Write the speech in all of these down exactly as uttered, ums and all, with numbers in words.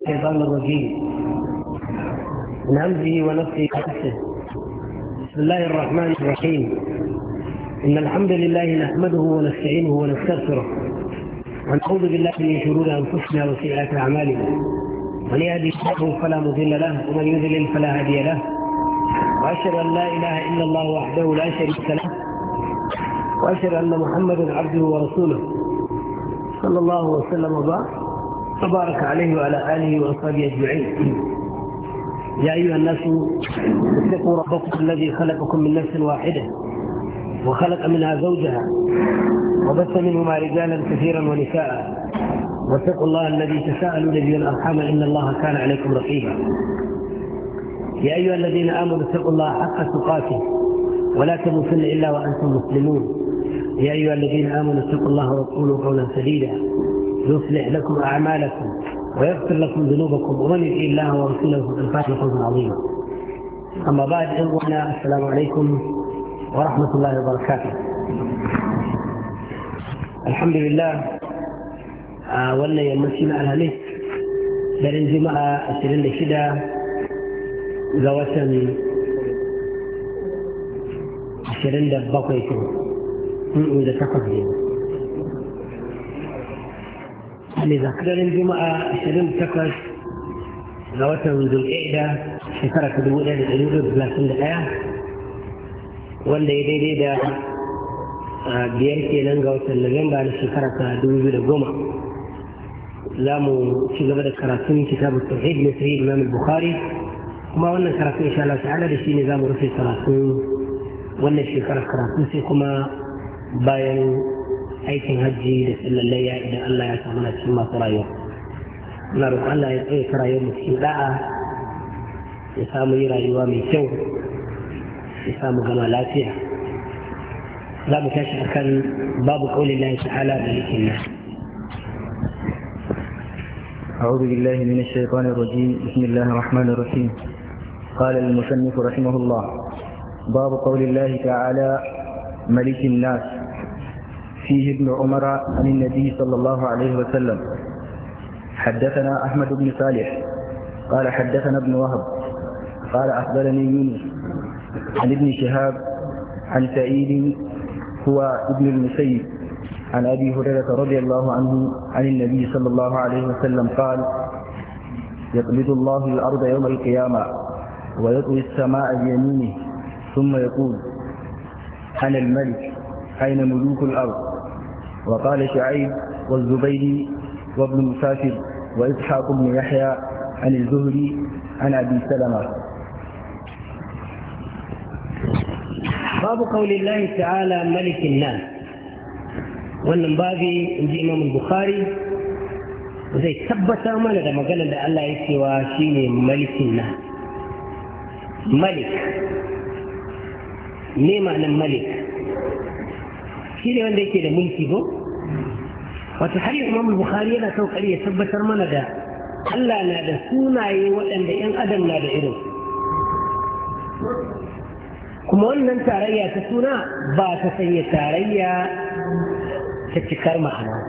الشيطان الرجيم من همزه ونفسه ونفسه. بسم الله الرحمن الرحيم. إن الحمد لله نحمده ونستعينه ونستغفره ونعوذ بالله من شرور أنفسنا وسيئات أعمالنا. من يهدي الله فلا مضل له ومن يضلل فلا هادي له. وأشهد أن لا إله إلا الله وحده لا شريك له وأشهد أن محمدا عبده ورسوله صلى الله وسلم وبارك عليه وعلى آله وأصحابه أجمعين. يا أيها الناس اتقوا ربكم الذي خلقكم من نفس واحدة وخلق منها زوجها وبث منهما رجالا كثيرا ونساء واتقوا الله الذي تساءلون به والأرحام إن الله كان عليكم رقيبا. يا أيها الذين آمنوا اتقوا الله حق تقاته ولا تموتن إلا وأنتم مسلمون. يا أيها الذين آمنوا اتقوا الله وقولوا قولا سديدا يصلح لكم أعمالكم ويغفر لكم ذنوبكم ومن يطع الله ورسوله فقد فاز فوزا عظيما. أما بعد إخوانا السلام عليكم ورحمة الله وبركاته. الحمد لله ولا يمشينا على هلك دارين جماعة عشرين لشدة زوجة عشرين دبقوا إذا تقصدين لذكر الجمعة عشرين تقص زوجة ذو الإعدى شكرا كدوء إلى الألوذ بلاسل الآية wanda ya daidai da biyar kenan ga watan Nuwamba na shekara ta dubu biyu da goma za mu ci gaba da karatun kitabun tauhid na sahih Imam Bukhari kuma wannan karatu insha Allah ta'ala da shi ne za mu rufe karatun wannan shekarar karatu sai kuma bayan aikin hajji da sallallayya idan Allah ya samu na cikin masu rayuwa. Ina roƙon Allah ya tsaye ta rayuwar mu cikin da'a ya samu yi rayuwa mai kyau يسامو كما لا فيها لا مكاشف كان باب قول الله تعالى ملك الناس. أعوذ بالله من الشيطان الرجيم. بسم الله الرحمن الرحيم. قال المصنف رحمه الله باب قول الله تعالى ملك الناس فيه ابن عمر عن النبي صلى الله عليه وسلم. حدثنا أحمد بن صالح قال حدثنا ابن وهب قال أخبرني يونس عن ابن شهاب عن سعيد هو ابن المسيب عن أبي هريرة رضي الله عنه عن النبي صلى الله عليه وسلم قال يقبض الله الأرض يوم القيامة ويطوي السماء بيمينه ثم يقول أنا الملك أين ملوك الأرض. وقال شعيب والزبيدي وابن مسافر وإسحاق بن يحيى عن الزهري عن أبي سلمة. باب قول الله تعالى ملك الناس. wannan babi in ji Imam Bukhari zai tabbatar mana da maganar da Allah ya cewa shine malikin nan. Malik ne ma'anar malik shi ne wanda yake da mulki ko wata har Imam Bukhari yana kokari ya tabbatar mana da Allah na da sunaye waɗanda 'yan adam na da irin kuma wannan tarayya ta suna ba ta sanya tarayya ta cikar ma'ana.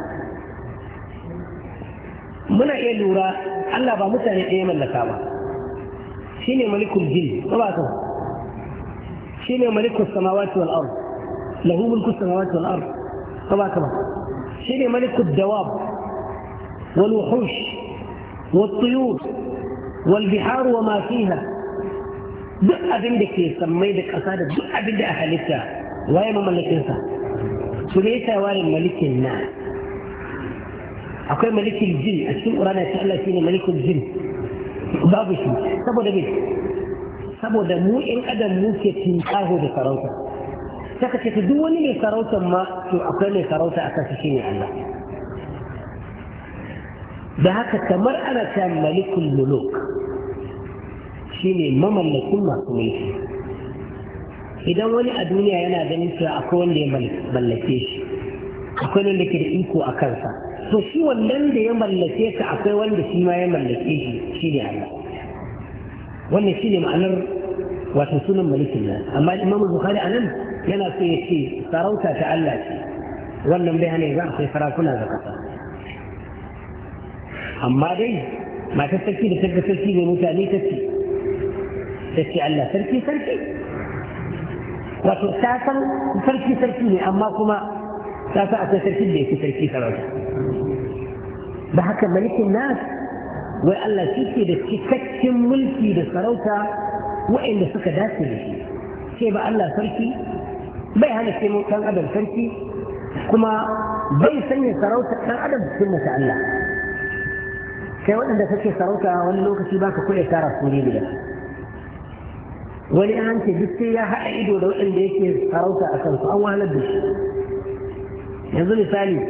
Muna iya lura Allah ba mutane ɗaya mallaka ba, shi ne malikul jin ba ta shi ne malikul samawati wal ard lahu mulku samawati wal ard ba ta ba shi ne malikul dawab wal wuhush wal tuyur wal bihar wa ma fiha. duk abin da ke sammai da ƙasa da duk abin da a halitta waye mamallakinsa su ne yasa ware malikin na akwai malikin jin a cikin ƙurana ta Allah shine malikin jin babu shi saboda me saboda mu in adam mu ke tinkaho da sarauta saka ce duk wani mai sarautar ma to akwai mai sarauta a kansa shine Allah da haka kamar ana ta malikul muluk shi ne mamallakin masu mulki. Idan wani a duniya yana ganin cewa akwai wanda ya mallake shi akwai wanda ke da iko a kansa to shi wannan da ya mallake ka akwai wanda shi ma ya mallake shi shi ne Allah. Wannan shi ne ma'anar wato sunan malikin nan. Amma Imam Bukhari anan yana so ya ce sarauta ta Allah ce wannan bai hana za a kai sarakuna da kasa amma dai matar sarki da ta sarki mai mutane ta ce ta ce Allah sarki sarki wato ta san sarki sarki ne amma kuma ta san akwai sarki da yake sarki sarauta da haka malikin nas wai Allah shi ke da cikakken mulki da sarauta wa'inda suka dace da shi ce ba Allah sarki bai hana ce mu ɗan adam sarki kuma bai sanya sarauta ɗan adam cikin mata Allah kai waɗanda kake sarauta wani lokaci ba ka kuɗe tara su ne gida wani an ce duk sai ya haɗa ido da waɗanda yake sarauta a kansu an wahalar da shi yanzu misali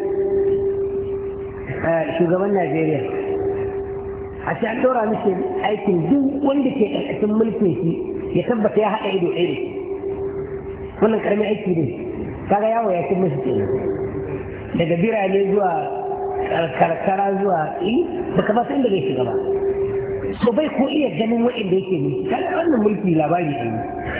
shugaban Najeriya a ce an ɗora mishi aikin duk wanda ke ƙarƙashin mulkin shi ya tabbata ya haɗa ido ɗaya da shi wannan ƙaramin aiki ne kaga yawo ya cin mashi kenan daga birane zuwa karkara zuwa yi baka ba san da zai shiga ba so bai ko iya ganin waɗanda yake ne kaga wannan mulki labari ne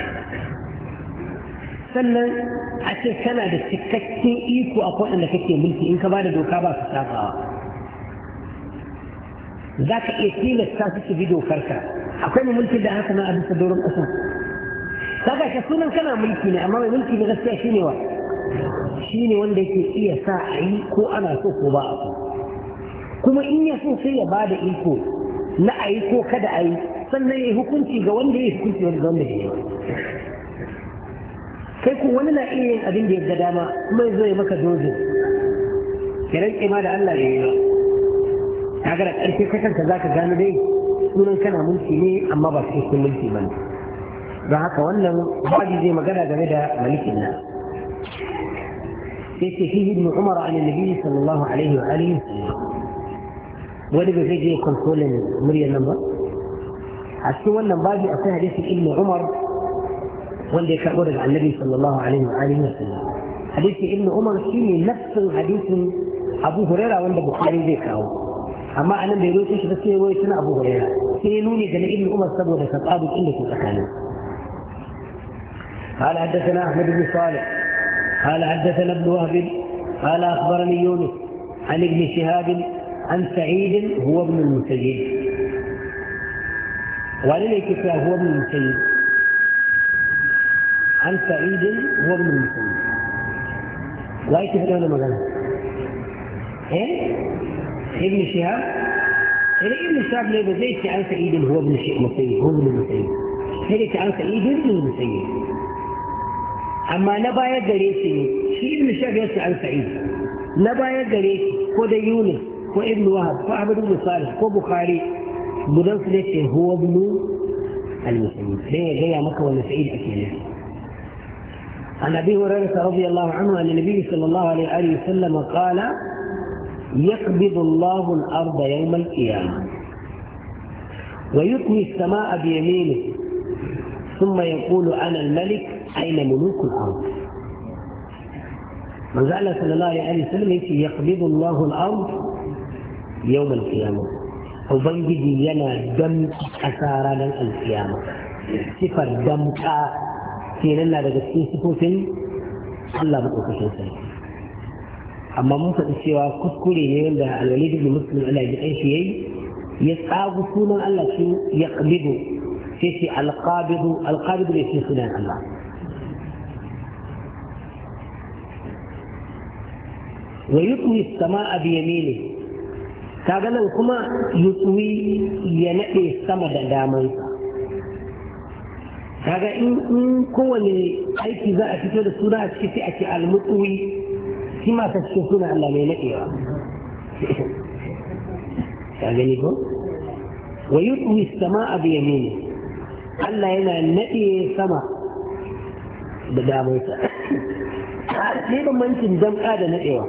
sannan a ce kana da cikakken iko a waɗanda kake mulki in ka ba da doka ba su sabawa za ka iya tilasta su su bi dokarka akwai mai mulki da haka na a bisa doron ƙasa kaga ka sunan kana mulki ne amma mai mulki ne gaskiya shine wa shine wanda yake iya sa a yi ko ana so ko ba a so kuma in ya so sai ya ba da iko na a yi ko kada a yi sannan ya yi hukunci ga wanda ya yi hukunci wanda wanda ya yi kai ko wani na iya yin abin da ya ga dama kuma ya zo ya maka dozin ya rantse ma da Allah ya yi ba kaga da ƙarfe kai kanka za ka gano dai sunan kana mulki ne amma ba cikin mulki ba ne don haka wannan baji zai magana game da malikin nan sai ce fi ibn umar an nabi sallallahu alaihi wa alihi wani ba zai je konsolin muryar nan ba a cikin wannan baji akwai hadisin ibn umar wanda ya karɓo daga annabi sallallahu alaihi wa alihi wa sallam hadisin ibn umar shine nafsin hadisin abu huraira wanda bukhari zai kawo amma anan bai roƙe shi ba sai ya roƙe na abu huraira sai ya nuni ga ibn umar saboda tasabuk inda ke tsakanin قال حدثنا احمد بن صالح قال حدثنا ابن وهب قال اخبرني يونس عن ابن شهاب عن سعيد هو ابن المسيب وليك هو ابن المسيب عن سعيد هو ابن المسيب لا يكفي ولا مغنى ايه ابن شهاب ابن شهاب ليه بزيت عن سعيد هو ابن المسيب هو ابن المسيب هيك عن سعيد ابن المسيب amma na baya gare shi ne shi ibn shab ya ce an sa'id na baya gare shi ko da yunus ko ibn wahab ko ahmad ibn salih ko bukhari gudan su ne ce huwa ibn al-musayyib sai ya gaya maka wani sa'id ake ne عن ابي هريره رضي الله عنه ان النبي صلى الله عليه واله وسلم قال يقبض الله الارض يوم القيامه ويطوي السماء بيمينه ثم يقول انا الملك أين ملوك الأرض من قال صلى الله عليه وسلم يقبض الله الأرض يوم القيامة وبنجي ينا دم أسارا القيامة صفر دم في لنا لقد صفوتين الله بقوة سنة أما ممكن السوا كسكولي يقول الوليد بن مسلم على أي شيء يسعى سنة الله يقبض في القابض القابض ليس سنة الله ويطوي السماء بيمينه kaga nan kuma yutsuwi ya naɗe sama da damansa kaga in kowane aiki za a fito da suna a ciki sai a ce almutsuwi shi ma ta cikin suna Allah mai naɗewa ka gani ko wa yutsuwi sama'a bi yamini Allah yana naɗe sama da damansa ne bambancin damƙa da naɗewa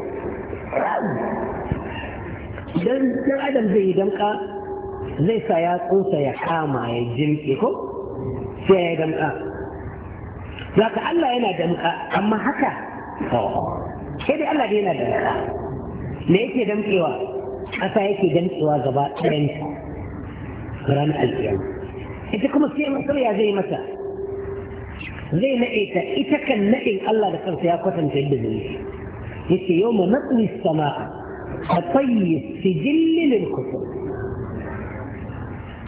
idan ɗan adam zai yi damƙa zai sa ya tsunsa ya kama ya jirke ko sai ya yi damƙa za ka Allah yana damƙa amma haka sai dai Allah yana damƙa me yake damƙewa ƙasa yake damƙewa gaba ɗayanta ranar alƙiyama ita kuma sai masar ya zai mata zai naɗe ta ita kan naɗin Allah da kansa ya kwatanta yadda zai yi yace yawma natwi as-samaa كطي السجل للكتب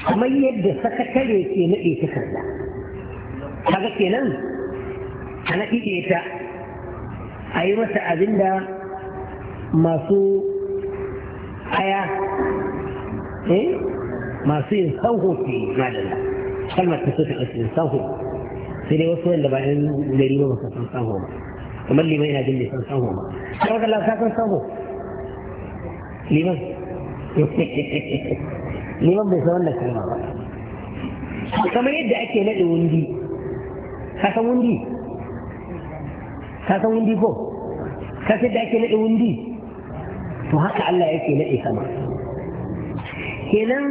kamar yadda sakatare ke naɗe takarda kaga kenan a naɗe ta a yi masa abin da masu aya eh masu yin sanho ke madalla kalmar ta so ta ƙasar sanho sai dai wasu wanda ba yan gari ba masu san sanho ba kamar liman yana jin san sanho ba kawai da lafa san sanho liman liman bai san wanda kalma ba kamar yadda ake naɗe wundi ka san wundi ka san wundi ko ka san da ake naɗe wundi to haka Allah yake naɗe sama kenan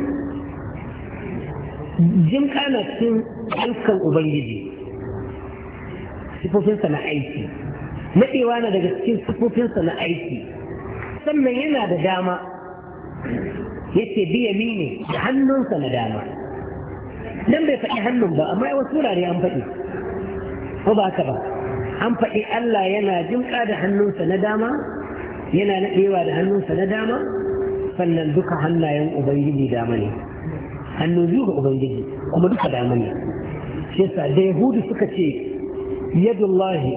jin kana cikin alkan ubangiji sifofinsa na aiki naɗewa na daga cikin sifofinsa na aiki sannan yana da dama yace biya mini da hannunsa na dama nan bai faɗi hannun ba amma wasu wurare an faɗi ko ba haka ba an faɗi Allah yana jimƙa da hannunsa na dama yana naɗewa da hannunsa na dama sannan duka hannayen ubangiji dama ne hannu biyu ga ubangiji kuma duka dama ne shi yasa da yahudu suka ce yadullahi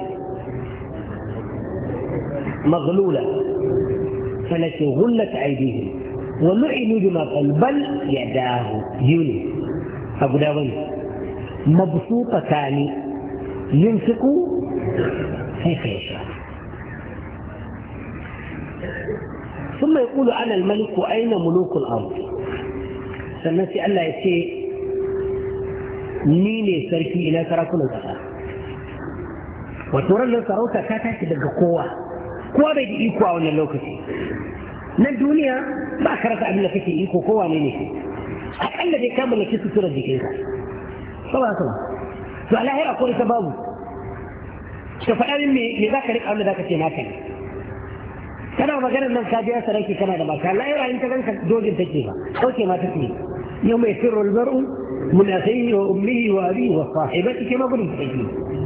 maghlula falace ghullat aydihim wa lu'inu bima qal bal yadahu yuni abu da bane mabsutatani yunfiqu kayfa yasha ثم يقول أنا الملك وأين ملوك الأرض سنسي الله يسي نيني سركي إلى تراكل الأرض وترى لو تروتا كاتا تدق قوة قوة بيدي إيكوا ولا لوكتي na duniya ba ka rasa abin da kake iko kowa ne ne akalla dai ka mallaki suturar jikinka ba ba ka ba to alahira ko ita babu ka faɗa min me za ka riƙa wanda za ka ce naka ne kana maganar nan ka biya sarki kana da baka alahira in ka ganka dogin take ba kauce ma take yau mai sirru albar'u min akhihi wa ummihi wa abihi wa sahibatihi ma gudun take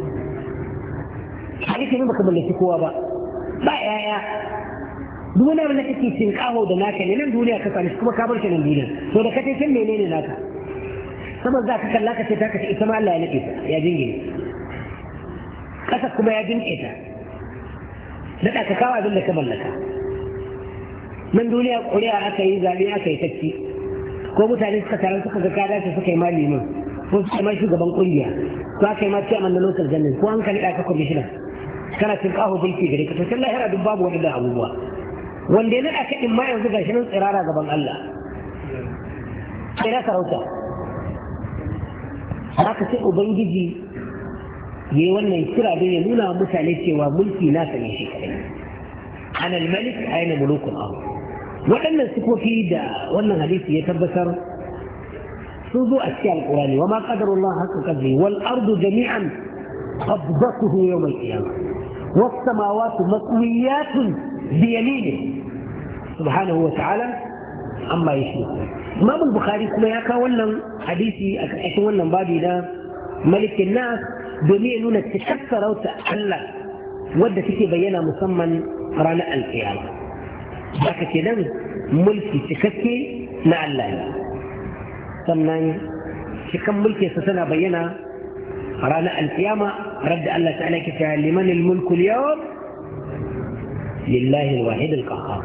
hadisi ne baka mallaki kowa ba ba yaya duk wani abin da kake cin kaho da naka ne nan duniya ka sami kuma ka bar shi nan duniya to da kace kin menene naka saboda za ka kalla ka ce ta kace ita ma Allah ya nade ta ya jingine kasa kuma ya jinke ta da ka kawo abin da ka mallaka nan duniya ƙuri'a aka yi zaɓe aka yi tacci ko mutane suka taron suka ga kada su suka yi malimin ko suka ma shugaban ƙungiya ko aka yi ma ciyaman na lokal jannin ko an kalli ɗaka kwamishina kana cin kaho bulki gare ka to sai lahira duk babu waɗannan abubuwa wanda ya naɗa kaɗin ma yanzu ga shi nan tsirara gaban Allah sai na sarauta haka sai ubangiji ya yi wannan kira don ya nuna mutane cewa mulki na sanye shi kaɗai ana malik aina mulukul ardh waɗannan sifofi da wannan hadisi ya tabbatar sun zo a cikin alƙurani wa ma qadarullah haqqa qadri wal ardu jami'an qabdatuhu yawm al-qiyamah was samawati matwiyatun bi yaminihi subhanahu wa ta'ala amma yashriku Imam al-Bukhari kuma ya kawo wannan hadisi a cikin wannan babi na malikin nas domin ya nuna cikar sarauta Allah wadda take bayyana musamman ranar alkiyama haka ke nan mulki cikakke na Allah ne sannan cikan mulkinsa tana bayyana ranar alkiyama radda Allah ta'ala ke ta liman al-mulku al-yawm lillahi al-wahid al-qahhar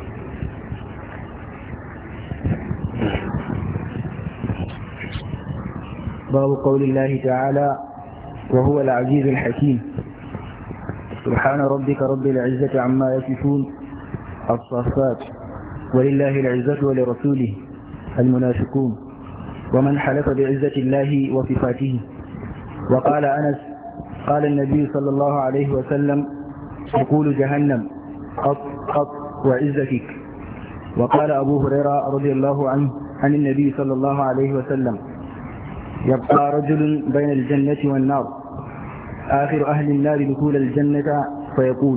باب قول الله تعالى وهو العزيز الحكيم سبحان ربك رب العزة عما يصفون الصفات ولله العزة ولرسوله المنافقون ومن حلف بعزة الله وصفاته وقال أنس قال النبي صلى الله عليه وسلم يقول جهنم قط قط وعزتك وقال أبو هريرة رضي الله عنه عن النبي صلى الله عليه وسلم يبقى رجل بين الجنة والنار آخر أهل النار دخول الجنة فيقول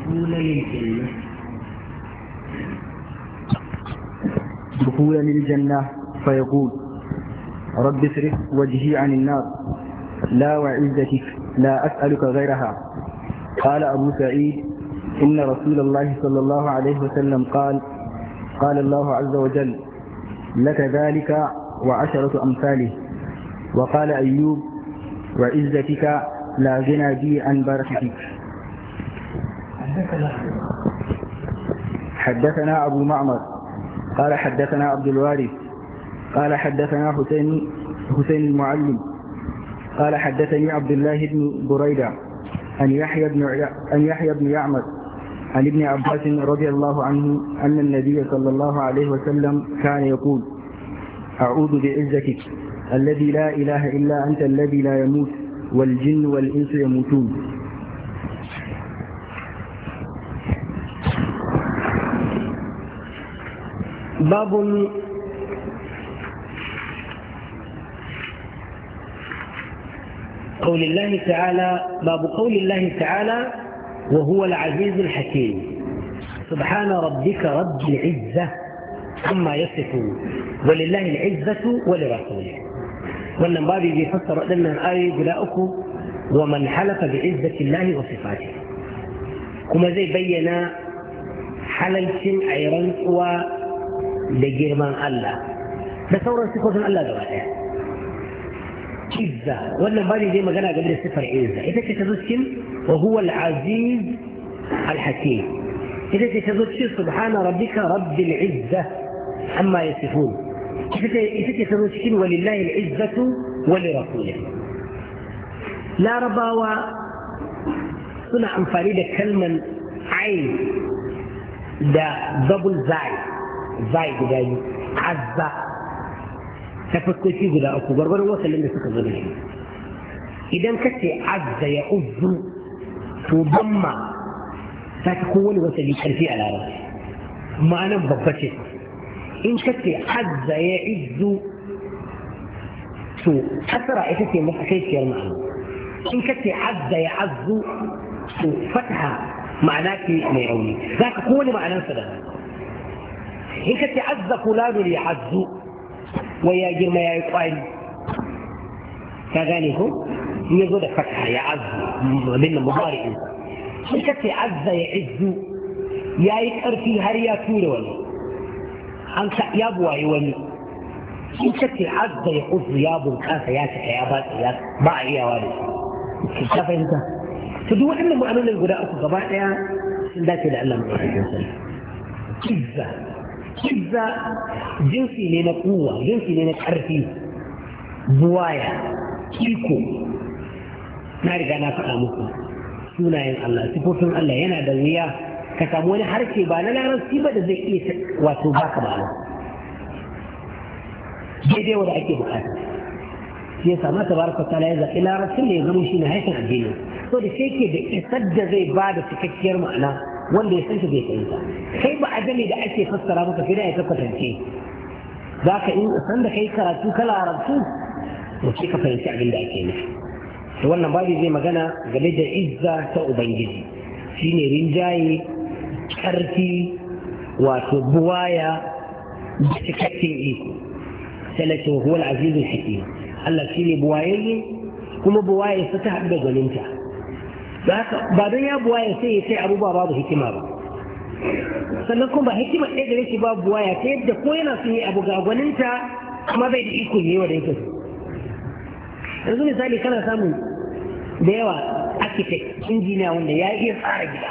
دخولا للجنة فيقول رب اصرف وجهي عن النار لا وعزتك لا أسألك غيرها قال أبو سعيد إن رسول الله صلى الله عليه وسلم قال قال الله عز وجل لك ذلك وعشرة أمثاله. وقال أيوب وعزتك لا غنى بي عن بركتك. حدثنا أبو معمر قال حدثنا عبد الوارث قال حدثنا حسين حسين المعلم قال حدثني عبد الله بن بريدة أن يحيى بن أن يحيى بن يعمر عن ابن عباس رضي الله عنه أن النبي صلى الله عليه وسلم كان يقول أعوذ بعزتك الذي لا إله إلا أنت الذي لا يموت والجن والإنس يموتون. باب قول الله تعالى باب قول الله تعالى وهو العزيز الحكيم سبحان ربك رب العزة عما يصفون ولله العزة ولرسوله. wannan babu zai fassara waɗannan ayoyi guda uku wa man halafa bi izzati llahi wa sifatihi, kuma zai bayyana halalcin ayi rantsuwa da girman Allah da sauran sifofin Allah gaba ɗaya. izza wannan babu zai magana game da sifar izza, ita ce ta zo cikin wa huwa al-aziz al-hakim, ita ce ta zo cikin subhana rabbika rabbil izza amma yasifun, ita ce ta zo cikin walillahi al-izzatu wa li rasulihi. larabawa suna amfani da kalman ain da double zai zai guda biyu azza ta fuskoki guda uku gwargwaron wasannin da suka zo da shi. idan ka ce azza ya uzzu to damma ta fi kowane wasali karfi a larabci ma'anar babba ce. in ka ce azza ya izzu to kasara ita ce matsakaiciyar ma'ana. in ka ce azza ya azzu to fataha ma'ana ce mai rauni, za ka kowane ma'anarsa da in ka ce azza fulanu ya azzu wai ya girma ya yi kwari, ka gane ko in ya zo da fataha ya azzu abin da mubari'in. in ka ce azza ya izzu ya yi ƙarfi har ya tura wani, an ya buwaye wani. in ka ce azza ya uzzu ya bunƙasa ya cika ya batsa ya ba a iyawa da shi, ka fahimta. to duk waɗannan ma'anonin guda uku gaba ɗaya sun dace da Allah mai sarki. izza izza jinsi ne na kuwa, jinsi ne na ƙarfi, buwaya, iko. na riga na faɗa muku sunayen Allah, sifofin Allah yana da wuya ka samu wani harshe ba na larabci ba da zai iya wato baka ba daidai wanda ake bukata. shi yasa ma tabaraka ta'ala ya zaɓi larabcin da ya zama shi ne harshen addini, so da shi ke da isar da zai ba da cikakkiyar ma'ana wanda ya san shi bai fahimta. kai ba a gane da ake fassara maka sai da ya kwatance. za ka in san da kai karatu ka larabtu to sai ka fahimci abin da ake nufi. to wannan babu zai magana game da izza ta ubangiji, shine rinjaye, ƙarfi, wato buwaya da cikakken iko. sai la ce huwa al-azizul hakim, Allah shine buwayayye kuma buwaye sa ta haɗu da gwaninta. ba don ya buwaya sai ya sai abubuwa babu hikima ba, sannan kuma ba hikima ɗaya gare shi babu buwaya ta yadda ko yana son yi abu ga gwaninta kuma bai da iko ne wa da yake. yanzu misali kana samun da yawa architect injiniya wanda ya iya tsara gida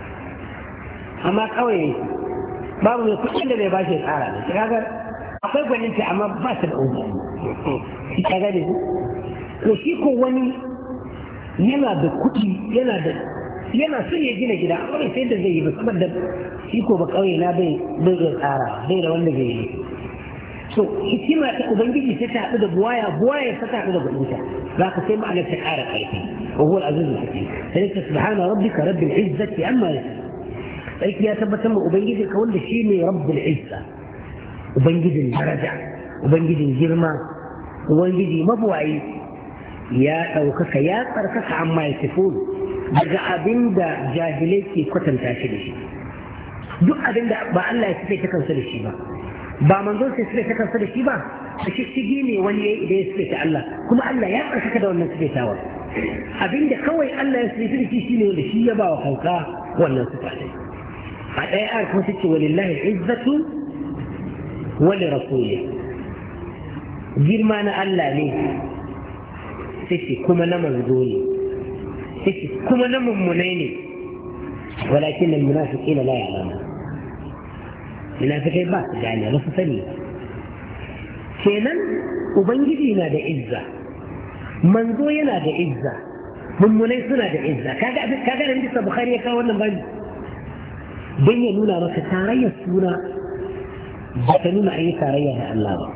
amma kawai babu mai kuɗin da bai ba shi tsara da kaga akwai gwaninta amma ba su da umarni. kaga da to shi ko wani yana da kuɗi yana da yana son ya gina gida amma bai sai da zai yi ba saboda shi ko ba kauye na bai bai da tsara bai da wanda zai yi. to hikima ta ubangiji sai ta haɗu da buwaya buwaya sai ta haɗu da gudunta, za ka sai ma'anar ta ƙara ƙarfi. wa huwa al-aziz al-hakim. sai ta subhana rabbika rabbil izzati amma yasifun. sai ya tabbatar ma ubangiji ka wanda shine rabbul izza, ubangijin daraja, ubangijin girma, ubangiji mabuwayi, ya ɗaukaka ya tsarkaka amma ya tafi daga abin da jahilai ke kwatanta shi da shi. duk abin da ba Allah ya sife ta kansa da shi ba, ba manzon sai sife ta kansa da shi ba, da shi shigi ne wani ya yi idan ya sife ta Allah, kuma Allah ya tsarkaka da wannan sifetawa. abin da kawai Allah ya sife da shi shine wanda shi ya ba wa kanka wannan sifa ne. a ɗaya ayar kuma take walillahi izzatu wa li rasulihi. girma na Allah ne sai kuma na manzo ne sai kuma na mummunai ne walakin almunafiqina la ya'lamun munafikai ba su gane ba su sani kenan ubangiji na da izza manzo yana da izza mummunai suna da izza kaga kaga da bisa bukhari ya kawo wannan bani dan ya nuna maka tarayyar suna ba ta nuna ayi tarayya da Allah ba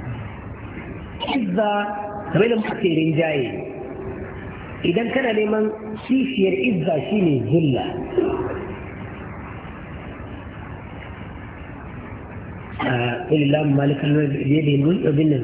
izza kamar da muke rinjaye idan kana neman kishiyar izza shine zulla قل اللهم مالك الملك بيده الملك وبالنه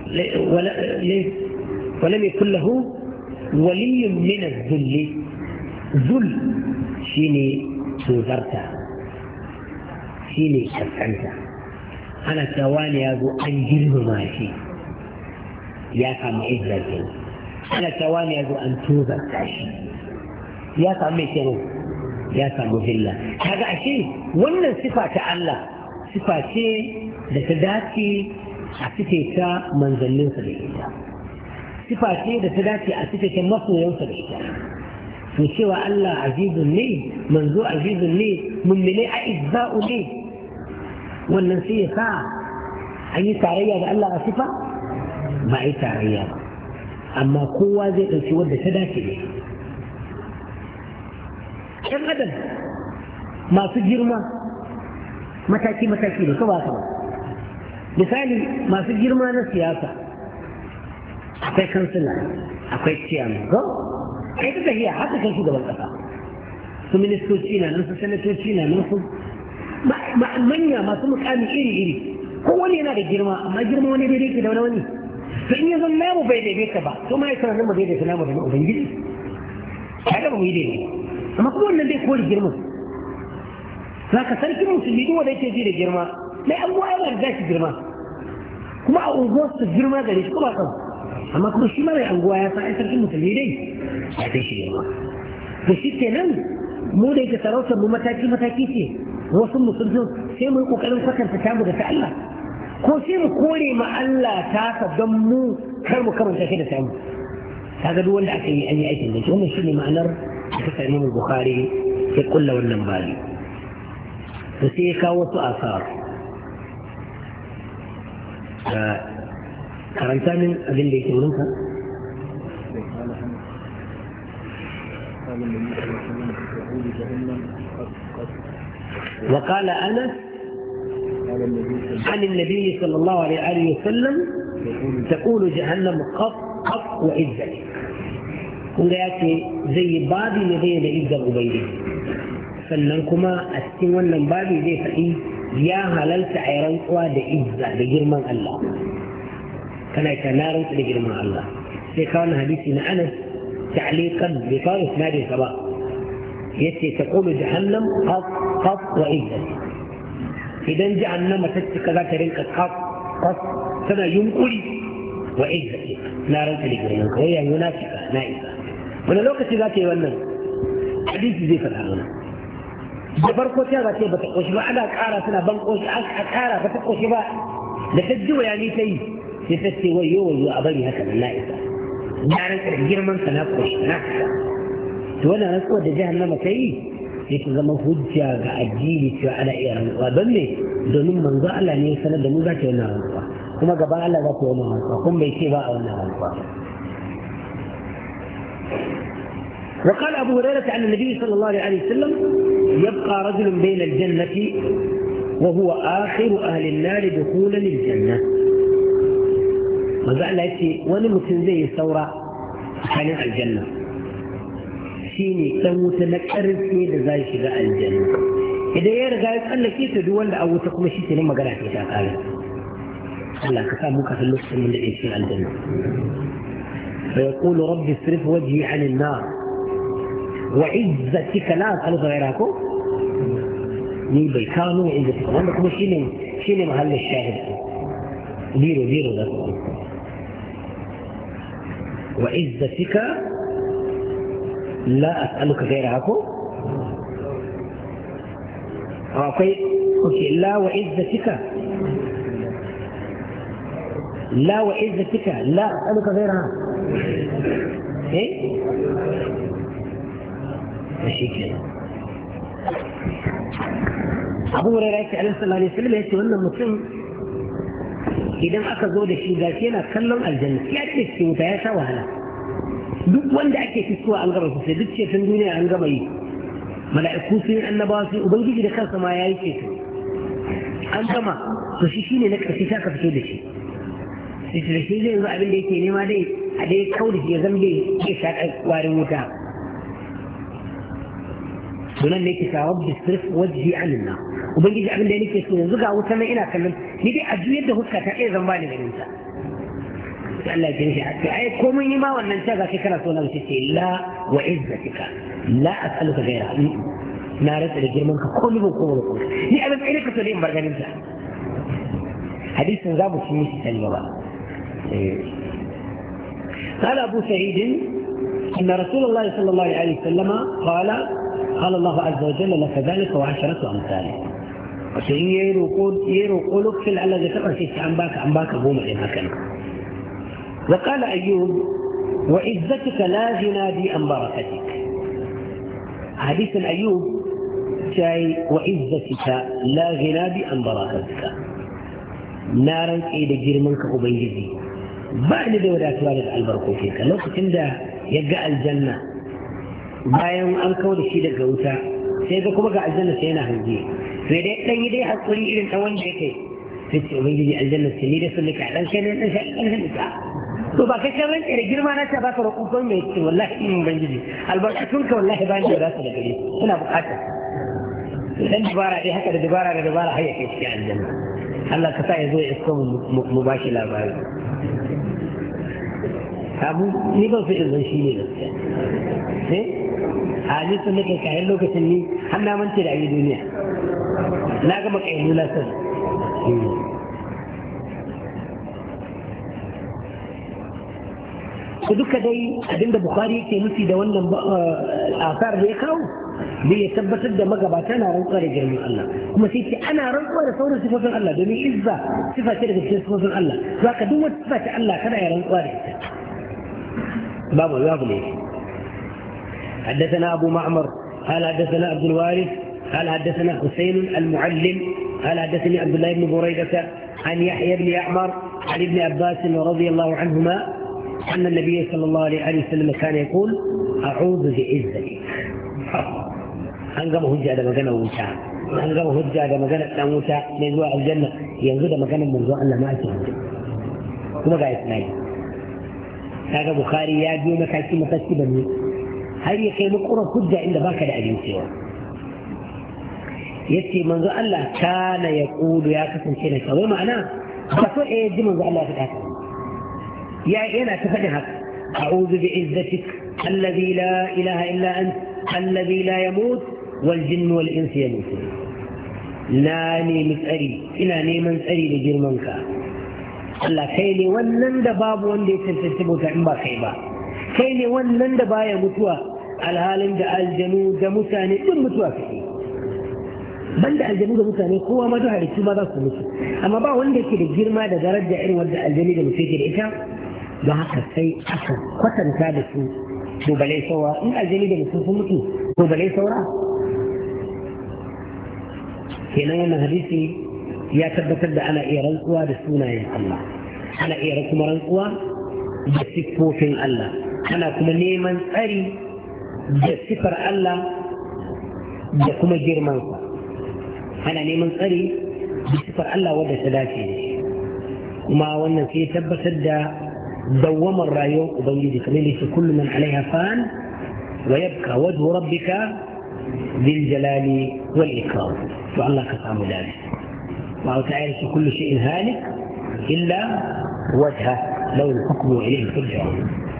ولم يكن له ولي من الذل ذل شيني توزرتا شيني شفعنتا أنا تواني أبو أنجله ماشي يا كم إذن أنا تواني أبو أن توزرتا شي يا كم إذن يا كم ذلة هذا شيء ولا صفة الله sifa ce da ta dace a cikin ta manzanninsa da ita sifa ce da ta dace a cikin ta masoyansa da ita to cewa Allah azizun ne manzo azizun ne mummune a izza'u ne wannan sai ya sa an yi tarayya da Allah a sifa ba a yi tarayya ba amma kowa zai ɗauki wadda ta dace ne ‘yan adam masu girma mataki-mataki da su ba su ba misali masu girma na siyasa akwai kansila akwai ciyaman ko kai ta tafiya haka kan shugaban kasa su ministoci na nan su sanatoci na nan su manya masu mukami iri-iri kowane yana da girma amma girma wani daidai ke da wani to in ya zan namu bai daidaita ba to ma ya sanar nan mu daidaita namu da na ubangiji ya ga ba mu yi daidai amma kuma wannan dai kori girman zaka sarkin musulmi duk wanda yake ji da girma mai abuwa yana da shi girma kuma a unguwar su girma gare shi kuma kan amma kuma shi mara anguwa ya san ai sarkin musulmi dai ya kai shi girma to shi kenan mu da yake sarautar mu mataki mataki ce wasu musulmi sai mu yi kokarin kwatanta tamu da ta Allah ko sai mu kore ma Allah ta don mu kar mu karanta shi da tamu kaga duk wanda aka yi an yi aikin da shi wannan shine ma'anar da ta sani mu Bukhari ya kulla wannan bali to sai ya kawo wasu asar karanta min abin da yake wurinka وقال أنس عن النبي صلى الله عليه وسلم تقول جهنم قط قط وعزة kun ga ya ce zai yi babi ne zai da izzar ubangiji sannan kuma a cikin wannan babi zai faɗi ya halalta a yi rantsuwa da izza da girman Allah kana ta na rantsu da girman Allah sai kawo na hadisi na Anas ta'liqan bi kawo isnadin sa ba yace taqulu jahannam qaf qaf wa izza idan jahannama ta cika za ta rinka qaf qaf tana yunkuri wa izza na rantsu da girman ka ya yunafika na isa wani lokaci za ta yi wannan hadisi zai faɗa mana da farko ta za ta yi ba ta ƙoshi ba ana ƙara suna ban ƙoshi a ƙara ba ta ƙoshi ba da ta ji wayani ta yi sai ta ce wayo wayo a bari haka nan na'isa na ranka da girman ka na ƙoshi na fita to wannan rantsuwar da jahannama ta yi sai ta zama hujja ga addini cewa ana iya rantsuwa don me domin manzo Allah ne ya sanar da mu za ta yi wannan rantsuwa kuma gaban Allah za ta yi wannan rantsuwa kuma bai ce ba a wannan rantsuwa وقال أبو هريرة عن النبي صلى الله عليه وسلم يبقى رجل بين الجنة وهو آخر أهل النار دخولا للجنة وزعل يتي ونمتن زي الثورة كان الجنة شيني تموت نكر في زي شغاء الجنة إذا يرغى يسأل لك يتدول أو تقوم شيء لما قرأت إشاء قال الله كفامك في اللص من العيش في الجنة فيقول رب اصرف وجهي عن النار وعزتك لا أسأل غيركم ni bai kano inda suka wanda kuma shine shine mahallin shahid zero zero da su wa izzatika la as'aluka ghayraha ko akwai oke la wa izzatika لا وعزتك لا أسألك غيرها. إيه؟ ماشي كده. أبو هريرة عليه الصلاة والسلام يقول أن المسلم إذا أخذوا لشيء ذاتينا كلهم الجنة يعني في متعيشة وهلا duk wanda ake fitowa an gaba sosai duk ceton duniya an gaba yi mala'iku sun yi annabawa sun ubangiji da kansa ma ya yi ceto an gama to shi shine na ƙarshe ta ka fito da shi sai da shi zai yanzu abin da yake nema dai a dai kau da shi ya zama dai ya shaƙa warin wuta sunan ne ke sa rabbi sirf wajhi anin nan ubangiji abin da nake so yanzu ga wuta nan ina kallon ni dai a juyar da huska ta ɗaya zan ba ni ganin ta Allah ya jinshi a ai komai yi ma wannan ta ga kai kana so na wuce ce la wa izzatika la as'aluka ghayra na rasa da girman ka komai ba komai ba ni abin da nake so dai in bar ganin ta hadisin za mu ci mishi sani ba قال أبو سعيد أن رسول الله صلى الله عليه وسلم قال قال الله عز وجل لك ذلك وعشرة أمثاله وشيء يروقون يروقون في الذي تقرأ شيء عن باك عن باك هو من هكذا وقال أيوب وعزتك لا جنادي عن بركتك حديث أيوب شيء وعزتك لا جنادي عن بركتك نارا إيد جرمك أبيجي بعد دولة والد البركو فيك لو كنت يقع الجنة bayan an kawo da shi daga wuta sai ga kuma ga aljanna sai yana hanji sai dai dan yi dai hakuri irin ta wanda yake sai ce ubangiji aljanna sai ni da sun nika dan kai ne dan shi dan shi ta to ba kai kan ranke da girma na ta baka roƙon ko mai ce wallahi in ubangiji albarkatun ka wallahi ba ni da su da gare ina bukata dan dubara dai haka da dubara da dubara har ya kai cikin aljanna Allah ka sa ya zo ya isko mu bashi labari abu ni ba su izin shi ne gaskiya eh a ni sun nake kayan lokacin ni har na mance da ayi duniya na gama kayan lula sun su duka dai abinda Bukhari yake nufi da wannan asar da ya kawo bai ya tabbatar da magabata na rantsuwa da girman Allah kuma sai ce ana rantsuwa da sauran sifofin Allah domin izza sifa ce daga cikin sifofin Allah to haka duk wata sifa ce Allah kana ya rantsuwa da ita babu babu ne حدثنا أبو معمر قال حدثنا عبد الوارث قال حدثنا حسين المعلم قال حدثني عبد الله بن بريدة عن يحيى بن يعمر عن ابن عباس رضي الله عنهما أن النبي صلى الله عليه وسلم كان يقول أعوذ بعزتك أنقم هجة هذا مكان ومتاع أنقم هجة هذا مكان ومتاع لنزوع الجنة ينزل مكان منزوع أن ما أتهم كما قال إسماعيل هذا بخاري يا بيوم كاتي مكتبا هل يقيم قرى هجة عند باك لأجل سوى يتي منذ الله كان يقول يا كسن شينك وما معناه فسوء يجي منذ الله في الآخر يا أنا تفجهك أعوذ بعزتك الذي لا إله إلا أنت الذي لا يموت والجن والإنس يموتون لا نيمت أري إلا نيمت أري لجرمانك Allah kai ne wannan da babu wanda ya tantance bauta in ba kai ba kai ne wannan da baya mutuwa alhalin da aljanu da mutane din mutuwa kai banda aljanu da mutane kowa ma da halittu ba za su mutu amma ba wanda yake da girma da daraja irin wanda aljani da mutum yake da ita don haka sai aka kwatanta da su to balai saura in aljani da mutum sun mutu to balai saura kenan wannan hadisi ya tabbatar da ana iya rantsuwa da sunayen Allah ana iya kuma rantsuwa da siffofin Allah ana kuma neman tsari da siffar Allah da kuma girmansa ana neman tsari da siffar Allah wadda ta dace da shi kuma wannan sai tabbatar da dawwamar rayuwar ubangiji kamar da shi kullu man alaiha fan wa yabqa wajhu rabbika bil jalali wal ikram to Allah ka samu dace وتعالى كل شيء هالك إلا وجهه لو الحكم إليه ترجعون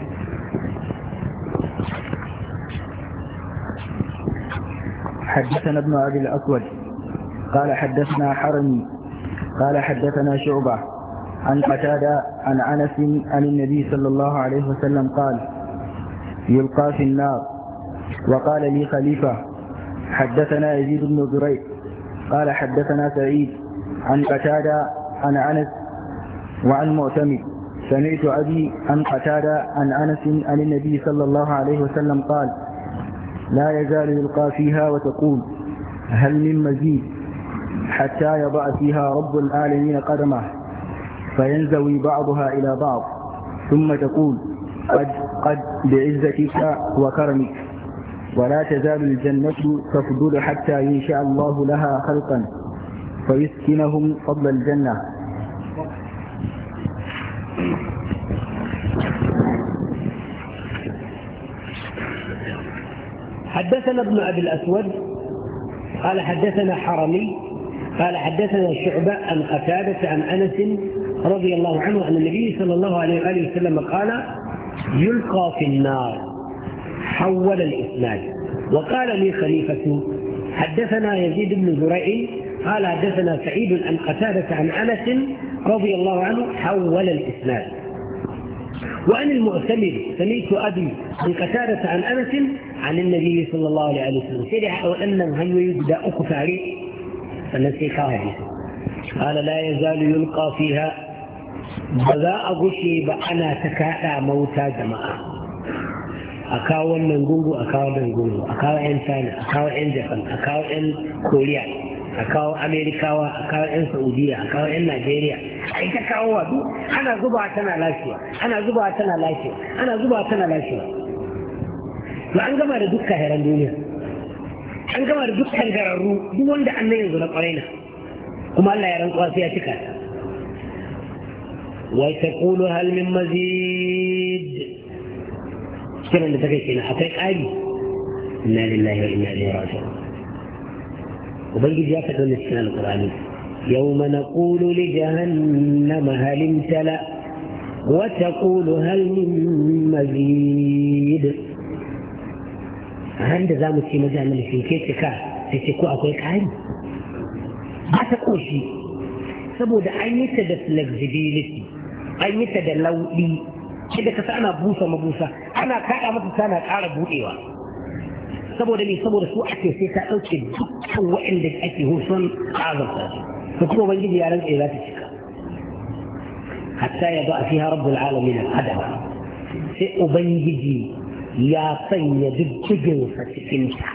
حدثنا ابن أبي الأسود قال حدثنا حرمي قال حدثنا شعبة عن قتادة عن أنس عن النبي صلى الله عليه وسلم قال يلقى في النار وقال لي خليفة حدثنا يزيد بن زريع قال حدثنا سعيد عن قتادة عن أنس وعن معتمد سمعت أبي عن قتادة عن أنس عن النبي صلى الله عليه وسلم قال لا يزال يلقى فيها وتقول هل من مزيد حتى يضع فيها رب العالمين قدمه فينزوي بعضها إلى بعض ثم تقول قد قد بعزتك وكرمك ولا تزال الجنة تفضل حتى ينشأ الله لها خلقا فيسكنهم فضل الجنة. حدثنا ابن أبي الأسود قال حدثنا حرمي قال حدثنا شعبة عن قتادة عن أنس رضي الله عنه أن النبي صلى الله عليه وآله وسلم قال يلقى في النار حول الإسناد. وقال لي خليفة حدثنا يزيد بن زريع قال حدثنا سعيد عن قتادة عن أنس رضي الله عنه حول الإسناد. وعن المعتمر سمعت أبي عن قتادة عن أنس عن النبي صلى الله عليه وسلم سيدي وأنه هل يبدأ أكفاري فنسيكا قال لا يزال يلقى فيها بذا أغشي بأنا تكاء موتى جماعة أكاو النغونغو أكاو النغونغو أكاو إنسان أكاو إنجفن أكاو إن كوريا أكاو أمريكا أكاو إن سعودية أكاو إن نيجيريا أي تكاو وادو أنا زبا تنا لاشيا أنا زبا تنا لاشيا أنا زبا تنا لاشيا وأن جمع ردوكا هيران دنيا أن جمع ردوكا هيران رو دون ده أنه ينزل قرينا كما الله يران قواسيا تكا وتقول هل من مزيد كما نتكيسنا أترك آلي إنا لله وإنا إليه راجعون. وبيجي جاء فتن السنة القرآنية يوم نقول لجهنم هل امتلأ وتقول هل من مزيد. عند زامن في مجال في كيتك تتكو أقولك عين ما تقول شيء saboda an yi ta da flexibility an yi ta da lauɗi da ka ana busa mabusa ana kaɗa mata tana ƙara buɗewa saboda me saboda su ake sai ta ɗauke dukkan waɗanda ake husun azabta su kuma ubangiji ya rantse za ta cika hatta ya ba a fiha rabbul alamin al-adama sai ubangiji ya sanya diddigin sa cikin ta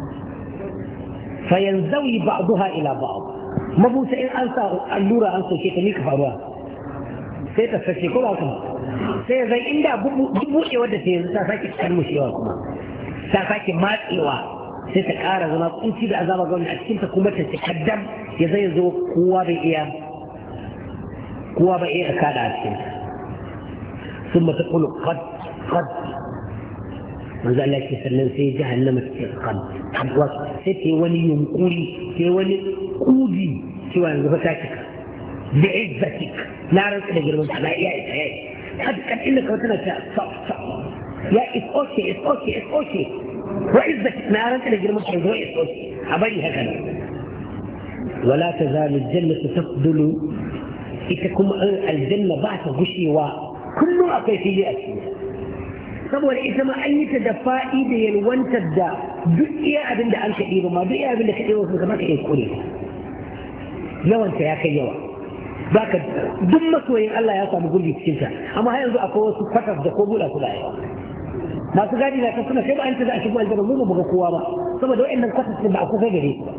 fa yanzawi ba'daha ila ba'd mabusa in an sa allura an soke ta mika faruwa sai ta sace ko ba kuma sai zai inda bubuɗe wadda ta yanzu ta sake karmushewa kuma ta sake matsewa sai ta ƙara zama kunci da azaba ga wani a cikinta kuma ta ci kaddam ya zai zo kowa bai iya kowa bai iya kada a cikinta sun mata ƙulu qad qad manzo Allah ke sannan sai jahannama ta ce qad sai ta yi wani yunkuri ta yi wani kudi cewa yanzu fa ta cika da izzatik na rantsa da girman ta na iya ita yayi kad kad inda ka tana ta sa sa ya it's okay it's okay it's okay wa izzatik na rantsa da girman ta yanzu it's okay a bari haka ne wala tazalu aljannatu tafdulu ita kuma aljanna ba ta gushewa kullum akwai fili a cikin saboda ita ma an yi ta da fa'i da yalwantar da duk iya abin da an kaɗi ba ma duk iya abin da kaɗi wasu kamar ka iya kore yawanta ya kai yawa ba ka duk masoyin Allah ya samu gurbi cikinta amma har yanzu akwai wasu kwatas da ko buɗa su da yawa masu gadi na kan suna sai ba an ta za a shigo aljanna mu ba ga kowa ba saboda wa'annan kwatas ba a kusa gare su ba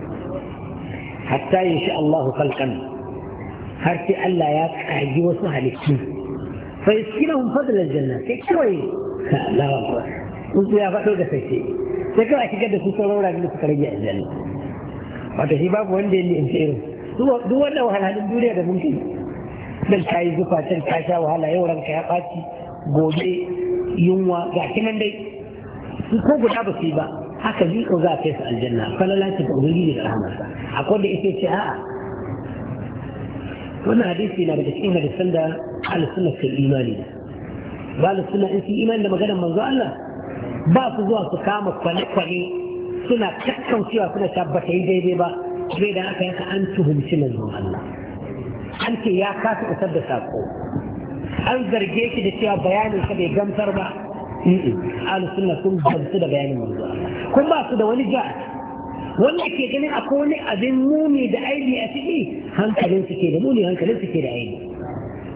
hatta insha Allah khalqan har sai Allah ya kaji wasu halittu fa yaskinahum fadl aljanna sai kawai la wa kun ya faɗo da sai sai kawai shigar da su sauran wurare da suka rage aljanna wata shi babu wanda ya ni'imta irin duk wannan wahalhalun duniya da mun kai dan ka yi zufa can ka sha wahala yau ranka ya ɓaci gobe yunwa ga kinan dai su ko guda ba su yi ba haka jiko za a kai su aljanna falala ce ga ubangiji da rahmarsa akwai da ita ce a'a wannan hadisi na daga cikin hadisan da al-sunna ke imani da ba al-sunna in su imani da maganar manzo Allah ba su zuwa su kama kwale-kwale suna kakkaucewa suna tabbata yi daidai ba sai da aka yaka an tuhumci manzon Allah an ce ya kasa isar da sako an zarge shi da cewa bayanin sa bai gamsar ba al-sunna sun gamsu da bayanin manzon Allah kun ba su da wani ja wanda ke ganin akwai wani abin muni da aibi a ciki hankalin su ke da muni hankalin su ke da aibi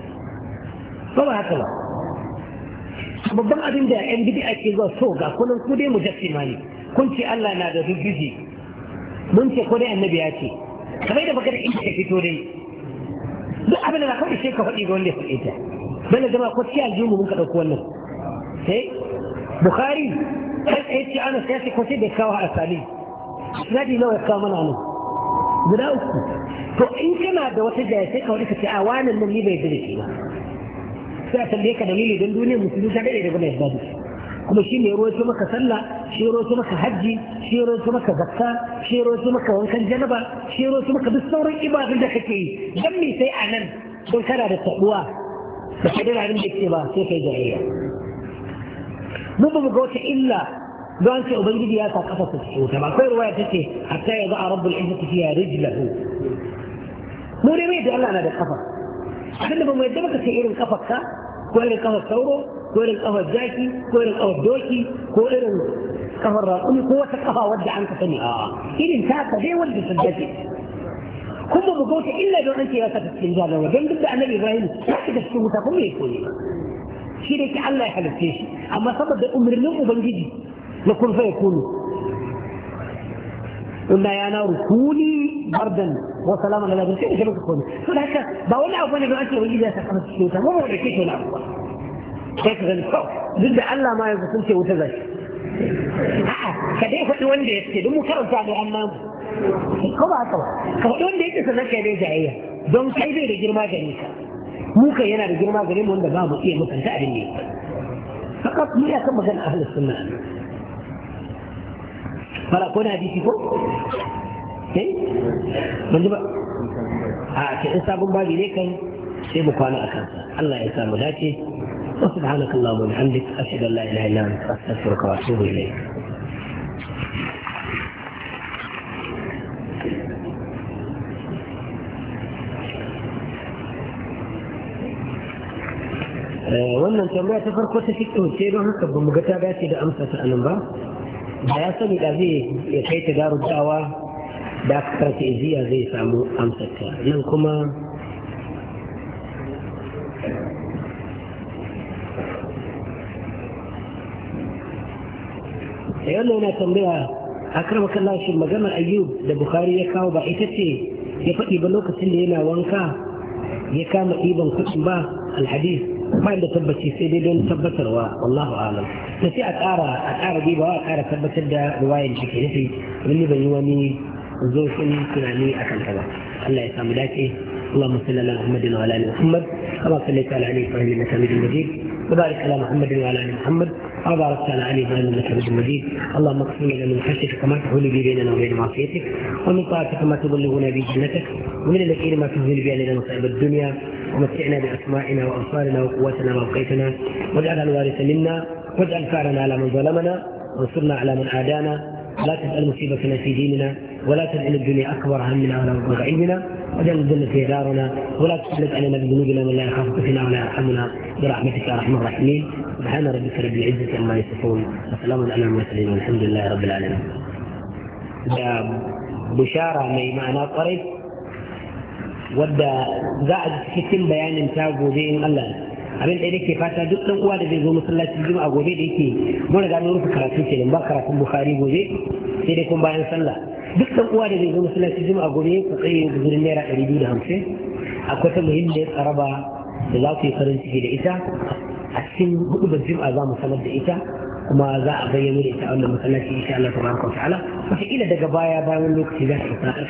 ba ba haka ba babban abin da yan bid'a ke zuwa so ga kullun ku dai mujassima ne kun ce Allah na da dubiji mun ce ko dai annabi ya ce kamar da magana in ka fito dai duk abin da ka faɗi sai ka faɗi ga wanda ya faɗi ta bane zama ko ci aljihu mun ka ɗauko wannan sai bukhari kai tsaye ce ana sai ko sai da kawo asali sinadi nawa ya kawo mana nan guda uku to in kana da wata jaya sai ka wani ka ce a wannan nan ni bai da shi ba sai a tambaye ka dalili don duniyar musulmi ta daɗe da gaba yadda da kuma shi ne roto maka sallah shi roto maka hajji shi roto maka zakka shi roto maka wankan janaba shi roto maka duk sauran ibadun da kake yi dan me sai a nan don kana da tabuwa da kadin abin da ke ba sai kai jayayya mun ba mu ga wata illa don ce ubangiji ya sa kafa ta wuta ba kai ruwaya take hatta ya za'a rabbul izzati fiha rijlahu mu ne mai da Allah na da kafa abin da ba mu yadda baka ce irin kafarka ko irin kafar sauro ko irin kafar jaki ko irin kafar doki ko irin kafar raƙumi ko wata kafa wadda an ka sani a'a irin taka dai wanda ta dace kuma mu ga wata illa don an ce ya saka cikin jahannama don duk da annabi Ibrahim ya shiga cikin wuta kuma ya koyi shi da ke Allah ya halitta shi amma saboda umarnin ubangiji na kun fa yakunu قلنا يا نار كوني بردا وسلاما على ابراهيم كيف تكون؟ فهذا بقول له ابونا بأنت وجد سكنت الشيوطة ما هو كيف ولا أبوه كيف غير ضد الله ما يقول شيء وتزج كده يقول وين ده كده مو كرم تعالى عمام كذا كذا كده وين ده كده كده جاية دون كيف يرجع ما جريك مو كيانا يرجع ما جريم وين ده ما إيه مثلا تعبني فقط مية كم مثلا أهل السنة فلا كون حديثي فوق ايه من جبا اه كي انسابون باقي ليكن سي مكوانا اكاسا الله يسامو ذاتي وسبحانك اللهم وبحمدك اشهد ان لا اله الا انت استغفرك واتوب اليك wannan tambaya ta farko ta fito ce don haka ba mu ga ta dace da amsa ta anan ba da ya sani da zai ya kai ta garu dawa da aka karta iziya zai samu amsarta nan kuma yana yana tambaya a karma kallashi maganar ayyub da bukhari ya kawo ba ita ce ya faɗi ba lokacin da yana wanka ya kama ɗiban kuɗin ba alhadis ba da tabbaci sai dai don tabbatarwa wallahu alam da sai a ƙara a ƙara dibawa a ƙara tabbatar da ruwayar da ke nufi wani ban yi wani zofin tunani a kan ba Allah ya samu dace اللهم صل على محمد وعلى ال محمد كما صليت على ال ابراهيم انك حميد مجيد وبارك على محمد وعلى ال محمد وبارك على ال ابراهيم انك حميد مجيد اللهم اقسم لنا من خشيتك ما تحول به بيننا وبين معصيتك ومن طاعتك ما تبلغنا به جنتك ومن اليقين ما تهون به علينا مصائب الدنيا ومتعنا باسمائنا وابصارنا وقوتنا ما بقيتنا واجعل الوارث منا واجعل ثارنا على من ظلمنا وانصرنا على من عادانا لا تجعل مصيبتنا في ديننا ولا تجعل الدنيا اكبر همنا ولا مبلغ علمنا واجعل الجنة في دارنا ولا تسلط علينا بذنوبنا من لا يخافك فينا ولا يرحمنا برحمتك يا ارحم الراحمين سبحان ربك رب العزة عما يصفون وسلام على المرسلين والحمد لله رب العالمين. بشارة mai ma'ana kwarai wadda za a cikin bayanin ta gobe in Allah abin da yake fata duk dan uwa da zai zo masallacin juma'a gobe da yake mun riga mun rufe karatu kenan ba karatun bukhari gobe sai dai kun bayan sallah duk dan uwa da zai zo masallacin juma'a gobe ku tsaye guzurin naira ɗari biyu da hamsin akwai ta muhimmiyar tsaraba da za ku yi farin ciki da ita a cikin hudu da juma'a za mu sanar da ita kuma za a bayyana da ita a wannan masallaci insha Allah tabaraka wa ta'ala wata daga baya bayan lokaci za ta isa